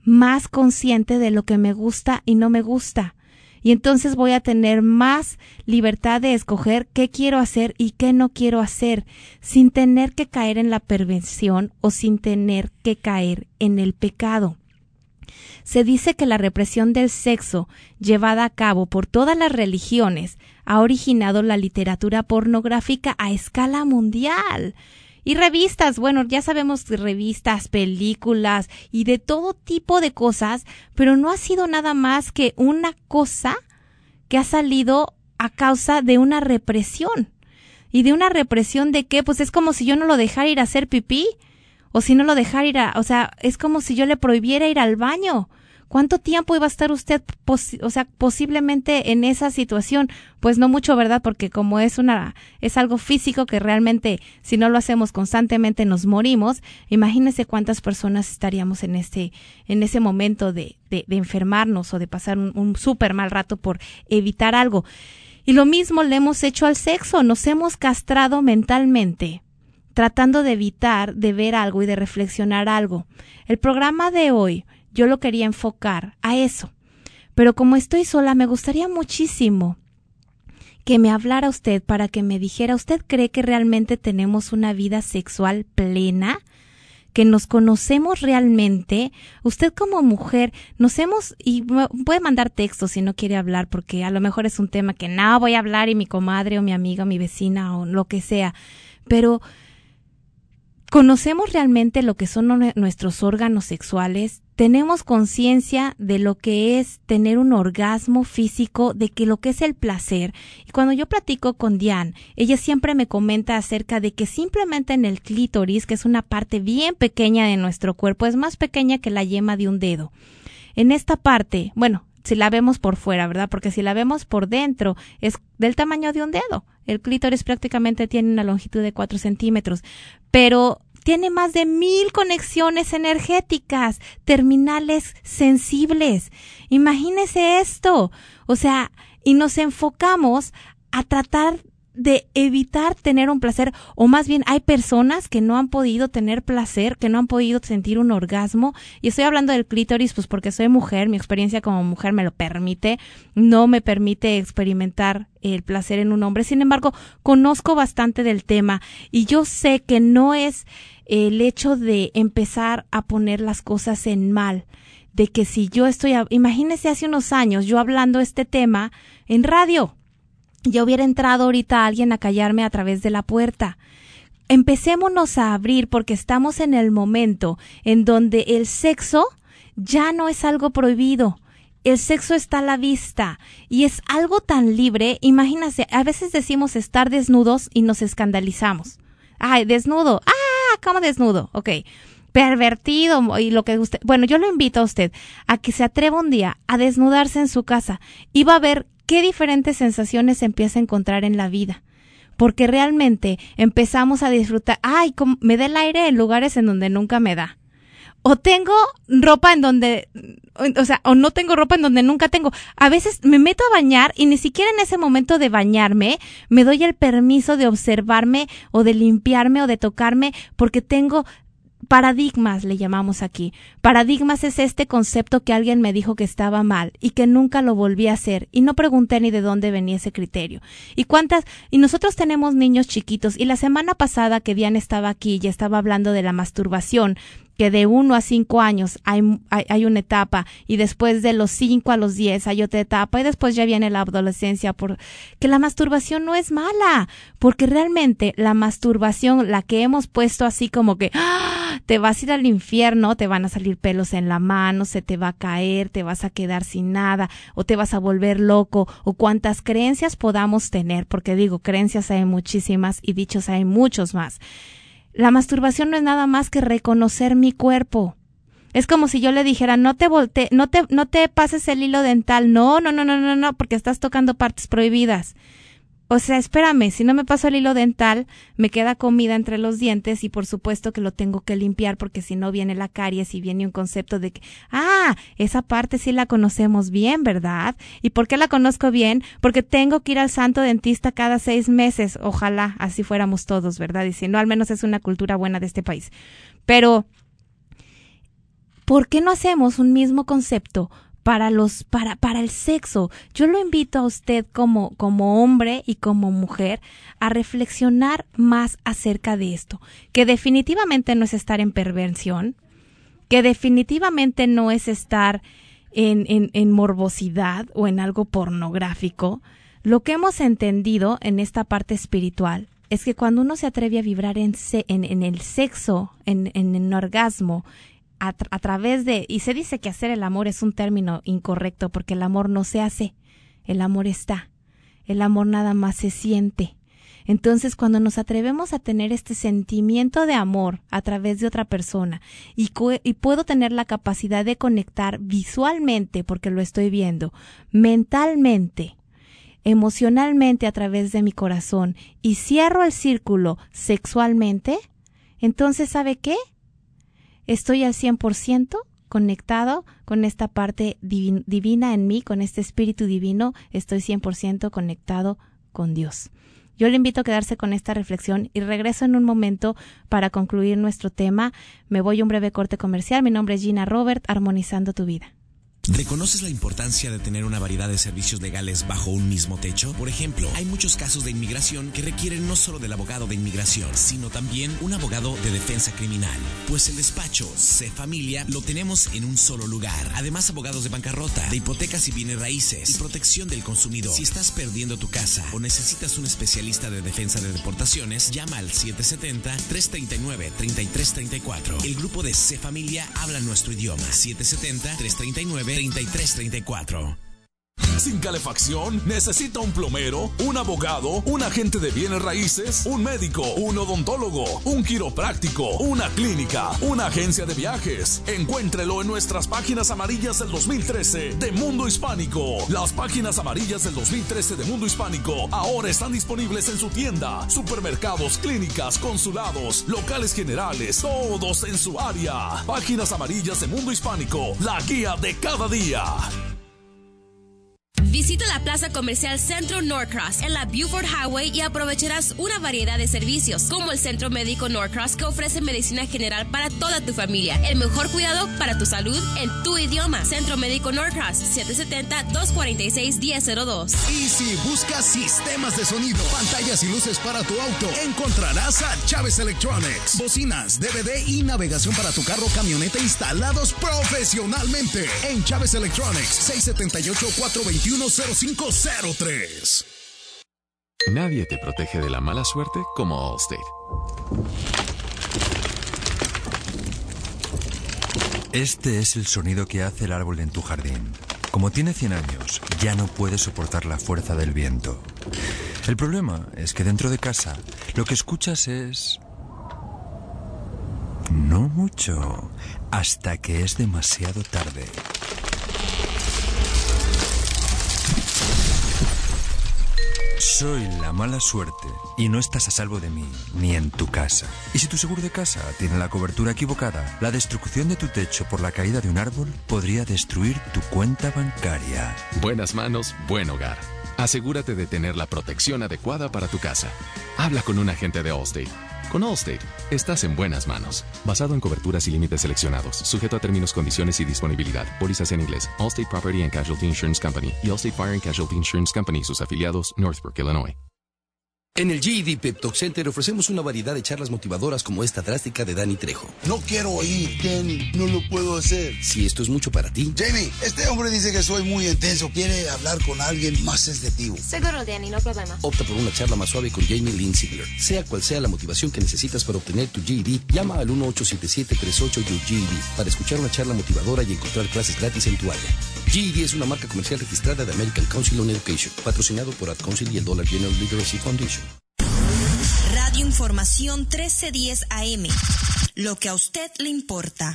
más consciente de lo que me gusta y no me gusta. Y entonces voy a tener más libertad de escoger qué quiero hacer y qué no quiero hacer, sin tener que caer en la perversión o sin tener que caer en el pecado. Se dice que la represión del sexo llevada a cabo por todas las religiones ha originado la literatura pornográfica a escala mundial. Y revistas, bueno, ya sabemos revistas, películas y de todo tipo de cosas, pero no ha sido nada más que una cosa que ha salido a causa de una represión. ¿Y de una represión de qué? Pues es como si yo no lo dejara ir a hacer pipí, o si no lo dejara ir a, o sea, es como si yo le prohibiera ir al baño. ¿Cuánto tiempo iba a estar usted, posi- o sea, posiblemente en esa situación? Pues no mucho, ¿verdad? Porque como es una, es algo físico que realmente, si no lo hacemos constantemente, nos morimos. Imagínese cuántas personas estaríamos en este, en ese momento de, de, de enfermarnos o de pasar un, un súper mal rato por evitar algo. Y lo mismo le hemos hecho al sexo. Nos hemos castrado mentalmente, tratando de evitar de ver algo y de reflexionar algo. El programa de hoy, yo lo quería enfocar a eso, pero como estoy sola, me gustaría muchísimo que me hablara usted para que me dijera, ¿usted cree que realmente tenemos una vida sexual plena? ¿Que nos conocemos realmente? Usted como mujer, nos hemos, y puede mandar textos si no quiere hablar, porque a lo mejor es un tema que no voy a hablar y mi comadre o mi amiga o mi vecina o lo que sea, pero ¿conocemos realmente lo que son nuestros órganos sexuales? ¿Tenemos conciencia de lo que es tener un orgasmo físico, de que lo que es el placer? Y cuando yo platico con Diane, ella siempre me comenta acerca de que simplemente en el clítoris, que es una parte bien pequeña de nuestro cuerpo, es más pequeña que la yema de un dedo. En esta parte, bueno, si la vemos por fuera, ¿verdad? Porque si la vemos por dentro, es del tamaño de un dedo. El clítoris prácticamente tiene una longitud de cuatro centímetros, pero tiene más de mil conexiones energéticas, terminales sensibles. Imagínese esto. O sea, y nos enfocamos a tratar de evitar tener un placer, o más bien hay personas que no han podido tener placer, que no han podido sentir un orgasmo, y estoy hablando del clítoris pues porque soy mujer, mi experiencia como mujer me lo permite, no me permite experimentar el placer en un hombre. Sin embargo, conozco bastante del tema y yo sé que no es el hecho de empezar a poner las cosas en mal, de que si yo estoy, a, imagínese hace unos años yo hablando este tema en radio, ya hubiera entrado ahorita alguien a callarme a través de la puerta. Empecémonos a abrir porque estamos en el momento en donde el sexo ya no es algo prohibido. El sexo está a la vista y es algo tan libre. Imagínate, a veces decimos estar desnudos y nos escandalizamos. Ay, desnudo. Ah, ¿cómo desnudo? Ok. Pervertido y lo que usted... Bueno, yo lo invito a usted a que se atreva un día a desnudarse en su casa y va a ver qué diferentes sensaciones se empieza a encontrar en la vida. Porque realmente empezamos a disfrutar. Ay, como me da el aire en lugares en donde nunca me da. O tengo ropa en donde, o sea, o no tengo ropa en donde nunca tengo. A veces me meto a bañar y ni siquiera en ese momento de bañarme me doy el permiso de observarme o de limpiarme o de tocarme porque tengo paradigmas, le llamamos aquí. Paradigmas es este concepto que alguien me dijo que estaba mal y que nunca lo volví a hacer y no pregunté ni de dónde venía ese criterio. Y cuántas, y nosotros tenemos niños chiquitos y la semana pasada que Diana estaba aquí y estaba hablando de la masturbación, que de uno a cinco años hay, hay, hay una etapa y después de los cinco a los diez hay otra etapa y después ya viene la adolescencia, por que la masturbación no es mala, porque realmente la masturbación, la que hemos puesto así como que ¡ah! Te vas a ir al infierno, te van a salir pelos en la mano, se te va a caer, te vas a quedar sin nada o te vas a volver loco o cuantas creencias podamos tener, porque digo, creencias hay muchísimas y dichos hay muchos más. La masturbación no es nada más que reconocer mi cuerpo. Es como si yo le dijera, no te volte, no te, no te pases el hilo dental. No, no, no, no, no, no, porque estás tocando partes prohibidas. O sea, espérame, si no me paso el hilo dental, me queda comida entre los dientes y por supuesto que lo tengo que limpiar porque si no viene la caries y viene un concepto de que, ah, esa parte sí la conocemos bien, ¿verdad? ¿Y por qué la conozco bien? Porque tengo que ir al santo dentista cada seis meses. Ojalá así fuéramos todos, ¿verdad? Y si no, al menos es una cultura buena de este país. Pero ¿por qué no hacemos un mismo concepto para los para para el sexo? Yo lo invito a usted como como hombre y como mujer a reflexionar más acerca de esto, que definitivamente no es estar en perversión, que definitivamente no es estar en en, en morbosidad o en algo pornográfico. Lo que hemos entendido en esta parte espiritual es que cuando uno se atreve a vibrar en se, en, en el sexo, en en el orgasmo, A, tra- a través de, y se dice que hacer el amor es un término incorrecto porque el amor no se hace, el amor está, el amor nada más se siente. Entonces, cuando nos atrevemos a tener este sentimiento de amor a través de otra persona y, cu- y puedo tener la capacidad de conectar visualmente porque lo estoy viendo, mentalmente, emocionalmente a través de mi corazón y cierro el círculo sexualmente, entonces, ¿sabe qué? Estoy al cien por ciento conectado con esta parte divin- divina en mí, con este espíritu divino, estoy cien por ciento conectado con Dios. Yo le invito a quedarse con esta reflexión y regreso en un momento para concluir nuestro tema. Me voy a un breve corte comercial. Mi nombre es Gina Robert, armonizando tu vida. ¿Reconoces la importancia de tener una variedad de servicios legales bajo un mismo techo? Por ejemplo, hay muchos casos de inmigración que requieren no solo del abogado de inmigración, sino también un abogado de defensa criminal. Pues el despacho C Familia lo tenemos en un solo lugar. Además, abogados de bancarrota, de hipotecas y bienes raíces y protección del consumidor. Si estás perdiendo tu casa o necesitas un especialista de defensa de deportaciones, llama al siete siete cero, tres tres nueve, tres tres tres cuatro. El grupo de C Familia habla nuestro idioma. siete siete cero, tres tres nueve, tres tres tres cuatro. ¿Sin calefacción? ¿Necesita un plomero, un abogado, un agente de bienes raíces, un médico, un odontólogo, un quiropráctico, una clínica, una agencia de viajes? Encuéntrelo en nuestras páginas amarillas del dos mil trece de Mundo Hispánico. Las páginas amarillas del dos mil trece de Mundo Hispánico ahora están disponibles en su tienda, supermercados, clínicas, consulados, locales generales, todos en su área. Páginas amarillas de Mundo Hispánico, la guía de cada día. Visita la plaza comercial Centro Norcross en la Buford Highway y aprovecharás una variedad de servicios, como el Centro Médico Norcross, que ofrece medicina general para toda tu familia. El mejor cuidado para tu salud en tu idioma. Centro Médico Norcross, siete siete cero, dos cuatro seis, uno cero cero dos. Y si buscas sistemas de sonido, pantallas y luces para tu auto, encontrarás a Chávez Electronics. Bocinas, D V D y navegación para tu carro, camioneta instalados profesionalmente. En Chávez Electronics, seis siete ocho, cuatro dos uno, cero cinco cero tres. Nadie te protege de la mala suerte como Allstate. Este es el sonido que hace el árbol en tu jardín. Como tiene cien años, ya no puede soportar la fuerza del viento. El problema es que dentro de casa lo que escuchas es... no mucho, hasta que es demasiado tarde. Soy la mala suerte y no estás a salvo de mí, ni en tu casa. Y si tu seguro de casa tiene la cobertura equivocada, la destrucción de tu techo por la caída de un árbol podría destruir tu cuenta bancaria. Buenas manos, buen hogar. Asegúrate de tener la protección adecuada para tu casa. Habla con un agente de Allstate. Con Allstate, estás en buenas manos. Basado en coberturas y límites seleccionados, sujeto a términos, condiciones y disponibilidad. Pólizas en inglés. Allstate Property and Casualty Insurance Company y Allstate Fire and Casualty Insurance Company, sus afiliados, Northbrook, Illinois. En el G E D Pep Talk Center ofrecemos una variedad de charlas motivadoras como esta drástica de Dani Trejo. No quiero ir, Danny, no lo puedo hacer. Si esto es mucho para ti. Jamie, este hombre dice que soy muy intenso, quiere hablar con alguien más sensitivo. Seguro, Danny, no problema. Opta por una charla más suave con Jamie Lynn Sigler. Sea cual sea la motivación que necesitas para obtener tu G E D, llama al uno ocho siete siete, tres ocho, G E D para escuchar una charla motivadora y encontrar clases gratis en tu área. G E D es una marca comercial registrada de American Council on Education, patrocinado por Ad Council y el Dollar General Literacy Foundation. Radio Información trece diez A M. Lo que a usted le importa.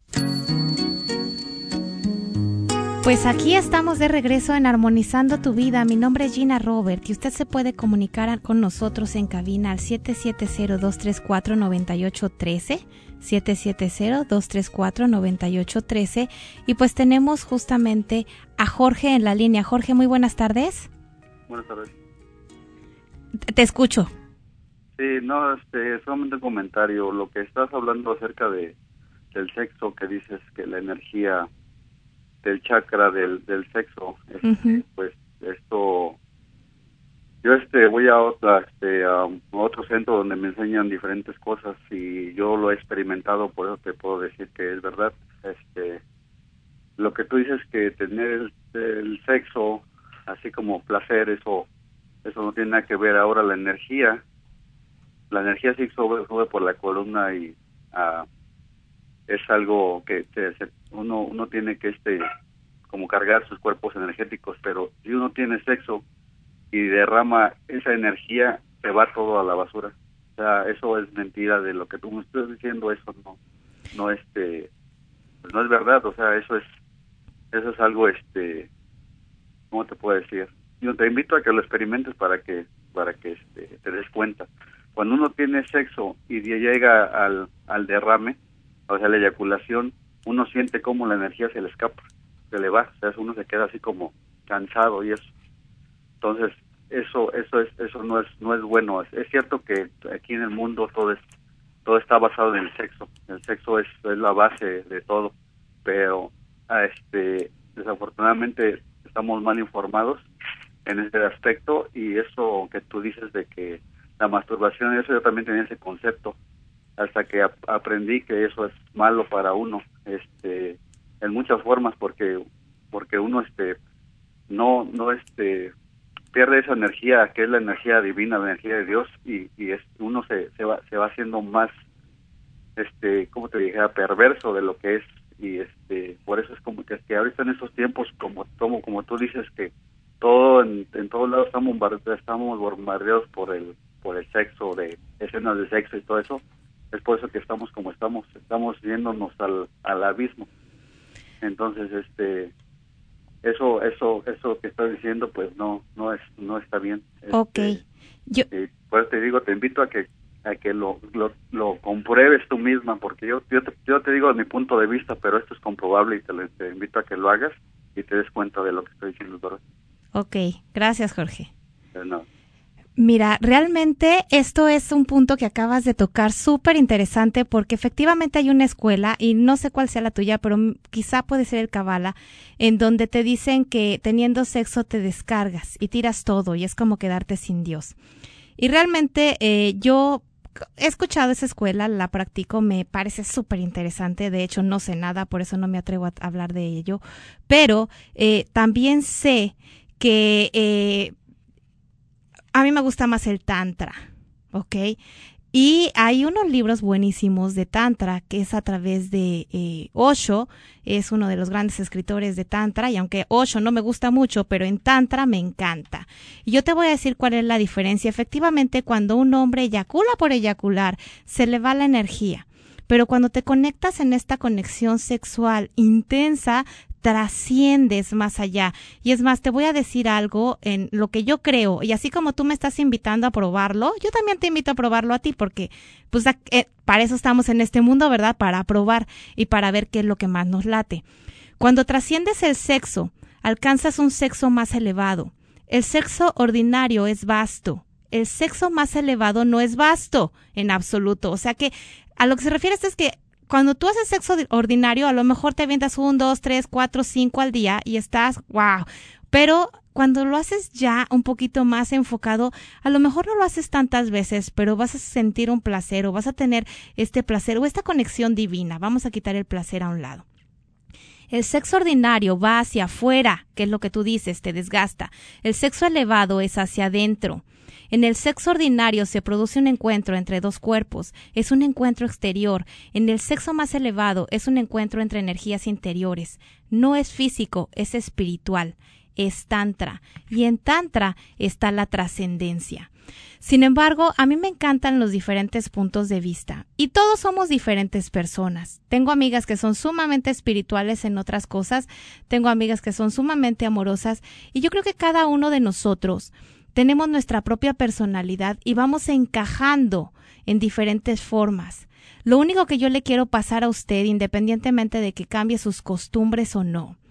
Pues aquí estamos de regreso en Armonizando tu Vida. Mi nombre es Gina Robert y usted se puede comunicar con nosotros en cabina al siete siete cero, dos tres cuatro, nueve ocho uno tres, siete siete cero, dos tres cuatro, nueve ocho uno tres, y pues tenemos justamente a Jorge en la línea. Jorge, muy buenas tardes. Buenas tardes. Te escucho. Sí, no, este, solamente un comentario. Lo que estás hablando acerca de del sexo, que dices que la energía del chakra del, del sexo, este, uh-huh. pues esto, yo este voy a, otra, este, a otro centro donde me enseñan diferentes cosas y yo lo he experimentado, por eso te puedo decir que es verdad. Este, lo que tú dices que tener el, el sexo así como placer, eso eso no tiene nada que ver. Ahora la energía, la energía sí sube, sube por la columna y uh, es algo que se, se, uno uno tiene que este como cargar sus cuerpos energéticos, pero si uno tiene sexo y derrama esa energía, se va todo a la basura. O sea, eso es mentira de lo que tú me estás diciendo, eso no no este pues no es verdad. O sea, eso es eso es algo este ¿cómo te puedo decir? Yo te invito a que lo experimentes para que para que este, te des cuenta. Cuando uno tiene sexo y llega al al derrame, o sea, la eyaculación, uno siente como la energía se le escapa, se le va, o sea, uno se queda así como cansado y eso. Entonces, eso eso es eso no es no es bueno. Es, es cierto que aquí en el mundo todo es todo está basado en el sexo. El sexo es, es la base de todo, pero este desafortunadamente estamos mal informados en ese aspecto, y eso que tú dices de que la masturbación, eso yo también tenía ese concepto hasta que ap- aprendí que eso es malo para uno, este, en muchas formas, porque porque uno este no no este pierde esa energía que es la energía divina, la energía de Dios, y, y es, uno se se va se va haciendo más este cómo te dijera perverso de lo que es, y este por eso es como que, que ahorita en estos tiempos como como como tú dices que todo en, en todos lados estamos bombardeados, estamos bombardeados por el por el sexo, de escenas de sexo y todo eso. Es por eso que estamos como estamos, estamos yéndonos al, al abismo. Entonces, este, eso, eso, eso que estás diciendo, pues no, no es, no está bien. Okay. Este, yo. Eh, por eso te digo, te invito a que, a que lo, lo, lo compruebes tú misma, porque yo, yo te, yo te digo de mi punto de vista, pero esto es comprobable y te, lo, te invito a que lo hagas y te des cuenta de lo que estoy diciendo, Dora. Okay, gracias, Jorge. Eh, no. Mira, realmente esto es un punto que acabas de tocar súper interesante, porque efectivamente hay una escuela, y no sé cuál sea la tuya, pero quizá puede ser el Kabbalah, en donde te dicen que teniendo sexo te descargas y tiras todo, y es como quedarte sin Dios. Y realmente eh, yo he escuchado esa escuela, la practico, me parece súper interesante. De hecho, no sé nada, por eso no me atrevo a hablar de ello. Pero eh, también sé que eh, a mí me gusta más el Tantra, ¿ok? Y hay unos libros buenísimos de Tantra, que es a través de eh, Osho, es uno de los grandes escritores de Tantra, y aunque Osho no me gusta mucho, pero en Tantra me encanta. Y yo te voy a decir cuál es la diferencia. Efectivamente, cuando un hombre eyacula por eyacular, se le va la energía. Pero cuando te conectas en esta conexión sexual intensa, trasciendes más allá. Y es más, te voy a decir algo en lo que yo creo, y así como tú me estás invitando a probarlo, yo también te invito a probarlo a ti, porque pues eh, para eso estamos en este mundo, ¿verdad? Para probar y para ver qué es lo que más nos late. Cuando trasciendes el sexo, alcanzas un sexo más elevado. El sexo ordinario es vasto. El sexo más elevado no es vasto en absoluto. O sea que a lo que se refiere es que cuando tú haces sexo ordinario, a lo mejor te avientas un, dos, tres, cuatro, cinco al día y estás, wow. Pero cuando lo haces ya un poquito más enfocado, a lo mejor no lo haces tantas veces, pero vas a sentir un placer, o vas a tener este placer o esta conexión divina. Vamos a quitar el placer a un lado. El sexo ordinario va hacia afuera, que es lo que tú dices, te desgasta. El sexo elevado es hacia adentro. En el sexo ordinario se produce un encuentro entre dos cuerpos, es un encuentro exterior. En el sexo más elevado es un encuentro entre energías interiores. No es físico, es espiritual, es tantra. Y en tantra está la trascendencia. Sin embargo, a mí me encantan los diferentes puntos de vista, y todos somos diferentes personas. Tengo amigas que son sumamente espirituales en otras cosas, tengo amigas que son sumamente amorosas, y yo creo que cada uno de nosotros tenemos nuestra propia personalidad y vamos encajando en diferentes formas. Lo único que yo le quiero pasar a usted, independientemente de que cambie sus costumbres o no,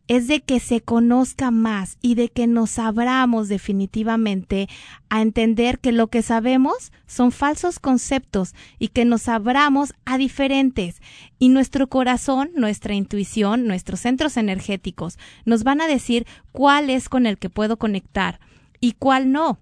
es de que se conozca más y de que nos abramos definitivamente a entender que lo que sabemos son falsos conceptos y que nos abramos a diferentes. Y nuestro corazón, nuestra intuición, nuestros centros energéticos nos van a decir cuál es con el que puedo conectar y cuál no.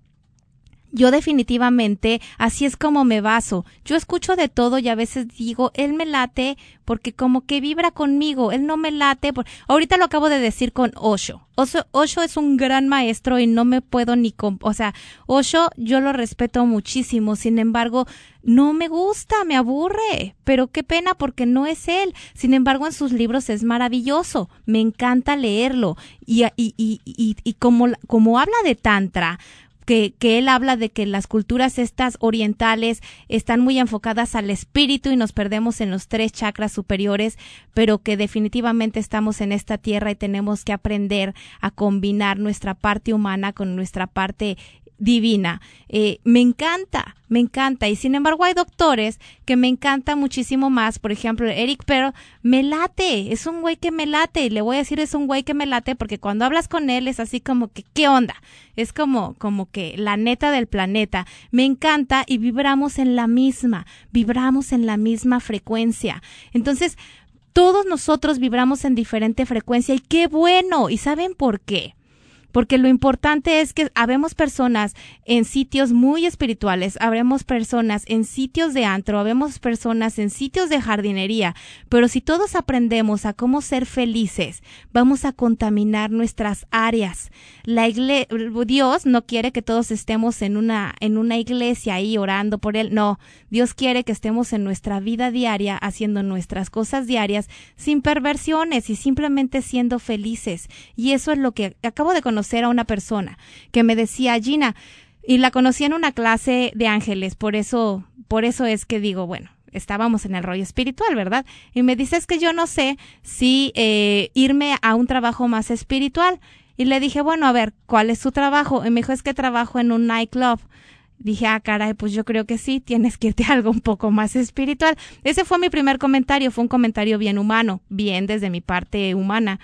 Yo definitivamente, así es como me baso. Yo escucho de todo y a veces digo, él me late porque como que vibra conmigo, él no me late. Por... Ahorita lo acabo de decir con Osho. Osho. Osho es un gran maestro y no me puedo ni... Comp- o sea, Osho yo lo respeto muchísimo, sin embargo, no me gusta, me aburre. Pero qué pena porque no es él. Sin embargo, en sus libros es maravilloso. Me encanta leerlo. Y, y, y, y, y como, como habla de Tantra... Que, que él habla de que las culturas estas orientales están muy enfocadas al espíritu y nos perdemos en los tres chakras superiores, pero que definitivamente estamos en esta tierra y tenemos que aprender a combinar nuestra parte humana con nuestra parte divina. Eh, me encanta, me encanta. Y sin embargo hay doctores que me encanta muchísimo más. Por ejemplo, Eric Pearl me late, es un güey que me late. Y le voy a decir es un güey que me late porque cuando hablas con él es así como que, ¿qué onda? Es como, como que la neta del planeta. Me encanta y vibramos en la misma, vibramos en la misma frecuencia. Entonces, todos nosotros vibramos en diferente frecuencia y qué bueno. ¿Y saben por qué? Porque lo importante es que habemos personas en sitios muy espirituales, habemos personas en sitios de antro, habemos personas en sitios de jardinería, pero si todos aprendemos a cómo ser felices, vamos a contaminar nuestras áreas. La igle- Dios no quiere que todos estemos en una, en una iglesia ahí orando por Él, no. Dios quiere que estemos en nuestra vida diaria, haciendo nuestras cosas diarias, sin perversiones y simplemente siendo felices. Y eso es lo que acabo de conocer a una persona que me decía, Gina, y la conocí en una clase de ángeles, por eso, por eso es que digo, bueno, estábamos en el rollo espiritual, ¿verdad? Y me dice, es que yo no sé si eh, irme a un trabajo más espiritual. Y le dije, bueno, a ver, ¿cuál es su trabajo? Y me dijo, es que trabajo en un nightclub. Dije, ah, caray, pues yo creo que sí, tienes que irte a algo un poco más espiritual. Ese fue mi primer comentario, fue un comentario bien humano, bien desde mi parte humana.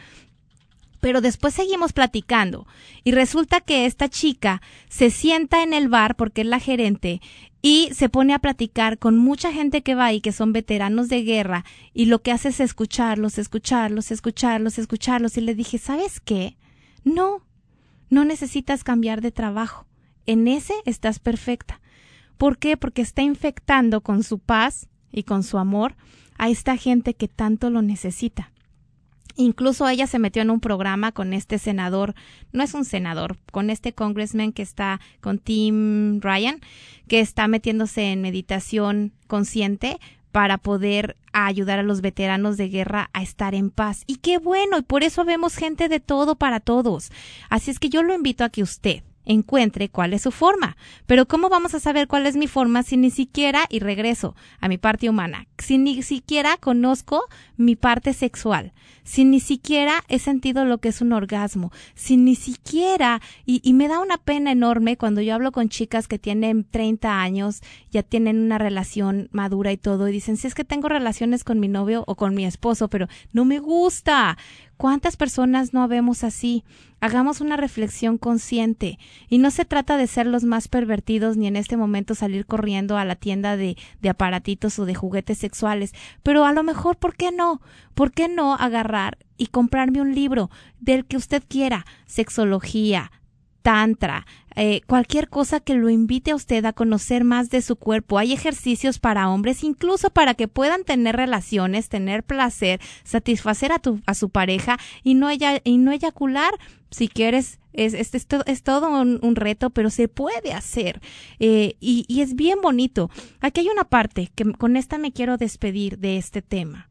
Pero después seguimos platicando y resulta que esta chica se sienta en el bar porque es la gerente y se pone a platicar con mucha gente que va ahí que son veteranos de guerra y lo que hace es escucharlos, escucharlos, escucharlos, escucharlos y le dije, ¿sabes qué? No, no necesitas cambiar de trabajo. En ese estás perfecta. ¿Por qué? Porque está infectando con su paz y con su amor a esta gente que tanto lo necesita. Incluso ella se metió en un programa con este senador, no es un senador, con este congressman que está con Tim Ryan, que está metiéndose en meditación consciente para poder ayudar a los veteranos de guerra a estar en paz. Y qué bueno, y por eso vemos gente de todo para todos. Así es que yo lo invito a que usted encuentre cuál es su forma. Pero ¿cómo vamos a saber cuál es mi forma si ni siquiera, y regreso a mi parte humana, si ni siquiera conozco mi parte sexual, si ni siquiera he sentido lo que es un orgasmo, si ni siquiera, y, y me da una pena enorme cuando yo hablo con chicas que tienen treinta años, ya tienen una relación madura y todo, y dicen, si es que tengo relaciones con mi novio o con mi esposo, pero no me gusta. ¿Cuántas personas no habemos así? Hagamos una reflexión consciente. Y no se trata de ser los más pervertidos ni en este momento salir corriendo a la tienda de, de aparatitos o de juguetes sexuales. Pero a lo mejor, ¿por qué no? ¿Por qué no agarrar y comprarme un libro del que usted quiera? Sexología, tantra, eh, cualquier cosa que lo invite a usted a conocer más de su cuerpo. Hay ejercicios para hombres, incluso para que puedan tener relaciones, tener placer, satisfacer a, tu, a su pareja y no, ella, y no eyacular. Si quieres, es, es, es, todo, es todo un, un reto, pero se puede hacer eh, y, y es bien bonito. Aquí hay una parte que con esta me quiero despedir de este tema.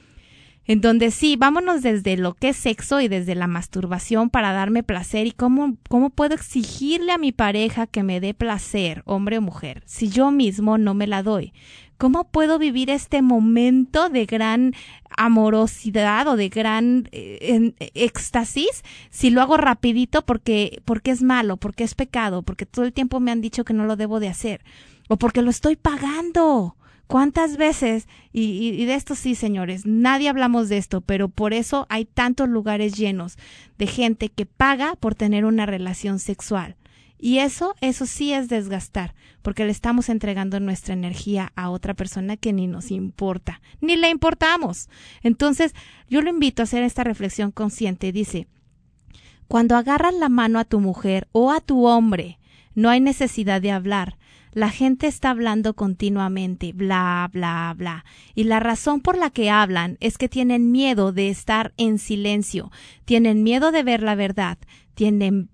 En donde sí, vámonos desde lo que es sexo y desde la masturbación para darme placer y cómo, cómo puedo exigirle a mi pareja que me dé placer, hombre o mujer, si yo mismo no me la doy. ¿Cómo puedo vivir este momento de gran amorosidad o de gran eh, éxtasis si lo hago rapidito porque, porque es malo, porque es pecado, porque todo el tiempo me han dicho que no lo debo de hacer o porque lo estoy pagando? ¿Cuántas veces, y, y, y de esto sí, señores, nadie hablamos de esto, pero por eso hay tantos lugares llenos de gente que paga por tener una relación sexual? Y eso, eso sí es desgastar, porque le estamos entregando nuestra energía a otra persona que ni nos importa, ni le importamos. Entonces, yo lo invito a hacer esta reflexión consciente. Dice, cuando agarras la mano a tu mujer o a tu hombre, no hay necesidad de hablar. La gente está hablando continuamente, bla, bla, bla. Y la razón por la que hablan es que tienen miedo de estar en silencio, tienen miedo de ver la verdad, tienen,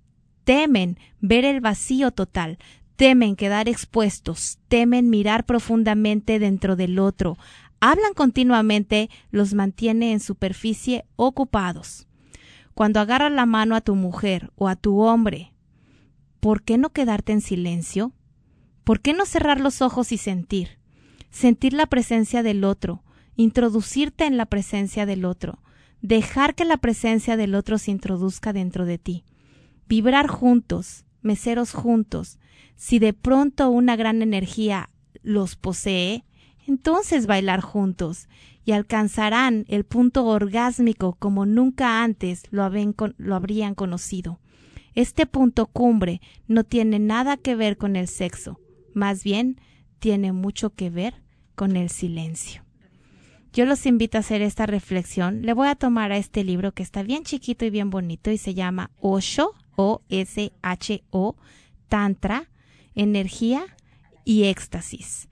temen ver el vacío total, temen quedar expuestos, temen mirar profundamente dentro del otro. Hablan continuamente, los mantiene en superficie ocupados. Cuando agarras la mano a tu mujer o a tu hombre, ¿por qué no quedarte en silencio? ¿Por qué no cerrar los ojos y sentir? Sentir la presencia del otro, introducirte en la presencia del otro, dejar que la presencia del otro se introduzca dentro de ti. Vibrar juntos, meseros juntos. Si de pronto una gran energía los posee, entonces bailar juntos y alcanzarán el punto orgásmico como nunca antes lo, haben, lo habrían conocido. Este punto cumbre no tiene nada que ver con el sexo. Más bien, tiene mucho que ver con el silencio. Yo los invito a hacer esta reflexión. Le voy a tomar a este libro que está bien chiquito y bien bonito y se llama Osho, O S H O, Tantra, Energía y Éxtasis.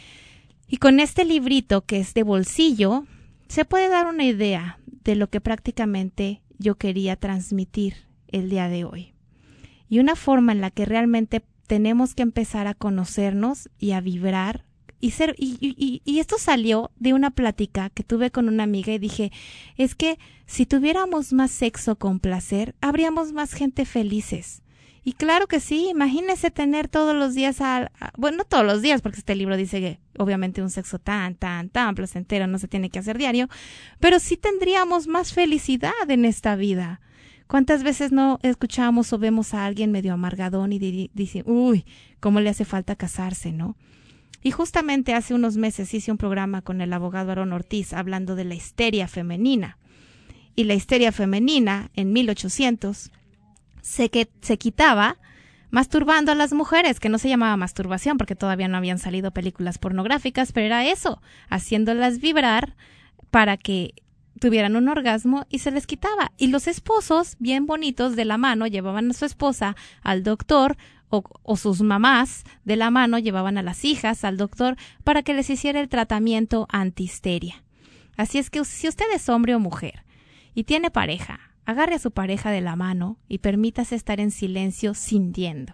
Y con este librito que es de bolsillo, se puede dar una idea de lo que prácticamente yo quería transmitir el día de hoy. Y una forma en la que realmente tenemos que empezar a conocernos y a vibrar. Y, ser, y, y, y esto salió de una plática que tuve con una amiga y dije, es que si tuviéramos más sexo con placer, habríamos más gente felices. Y claro que sí, imagínese tener todos los días, a, a, bueno, no todos los días, porque este libro dice que obviamente un sexo tan, tan, tan placentero no se tiene que hacer diario, pero sí tendríamos más felicidad en esta vida. ¿Cuántas veces no escuchamos o vemos a alguien medio amargadón y di- dice, uy, cómo le hace falta casarse, ¿no? Y justamente hace unos meses hice un programa con el abogado Aarón Ortiz hablando de la histeria femenina. Y la histeria femenina en mil ochocientos se, que, se quitaba masturbando a las mujeres, que no se llamaba masturbación porque todavía no habían salido películas pornográficas, pero era eso, haciéndolas vibrar para que tuvieran un orgasmo y se les quitaba. Y los esposos, bien bonitos de la mano, llevaban a su esposa al doctor o, o sus mamás de la mano llevaban a las hijas al doctor para que les hiciera el tratamiento antihisteria. Así es que si usted es hombre o mujer y tiene pareja, agarre a su pareja de la mano y permítase estar en silencio sintiendo.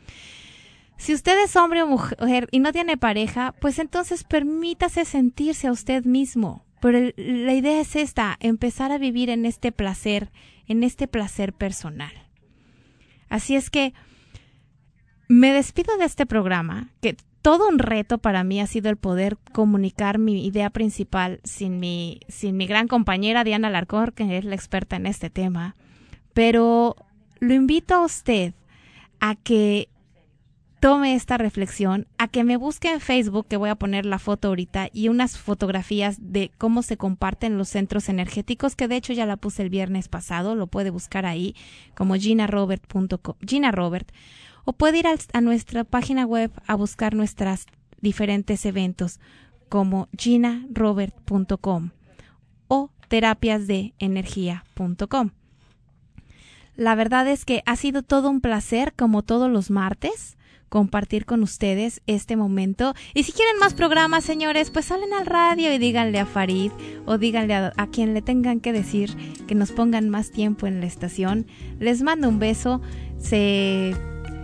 Si usted es hombre o mujer y no tiene pareja, pues entonces permítase sentirse a usted mismo. Pero el, la idea es esta, empezar a vivir en este placer, en este placer personal. Así es que me despido de este programa, que todo un reto para mí ha sido el poder comunicar mi idea principal sin mi, sin mi gran compañera Diana Alarcón, que es la experta en este tema. Pero lo invito a usted a que tome esta reflexión, a que me busque en Facebook, que voy a poner la foto ahorita, y unas fotografías de cómo se comparten los centros energéticos, que de hecho ya la puse el viernes pasado, lo puede buscar ahí como gina robert punto com, Gina Robert, o puede ir a, a nuestra página web a buscar nuestros diferentes eventos como gina robert punto com o terapias de energía punto com. La verdad es que ha sido todo un placer, como todos los martes, compartir con ustedes este momento. Y si quieren más programas, señores, pues salen al radio y díganle a Farid o díganle a, a quien le tengan que decir que nos pongan más tiempo en la estación. Les mando un beso. Se...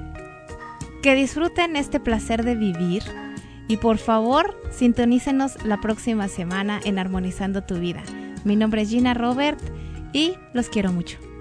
Que disfruten este placer de vivir. Y por favor, sintonícenos la próxima semana en Armonizando tu Vida. Mi nombre es Gina Robert y los quiero mucho.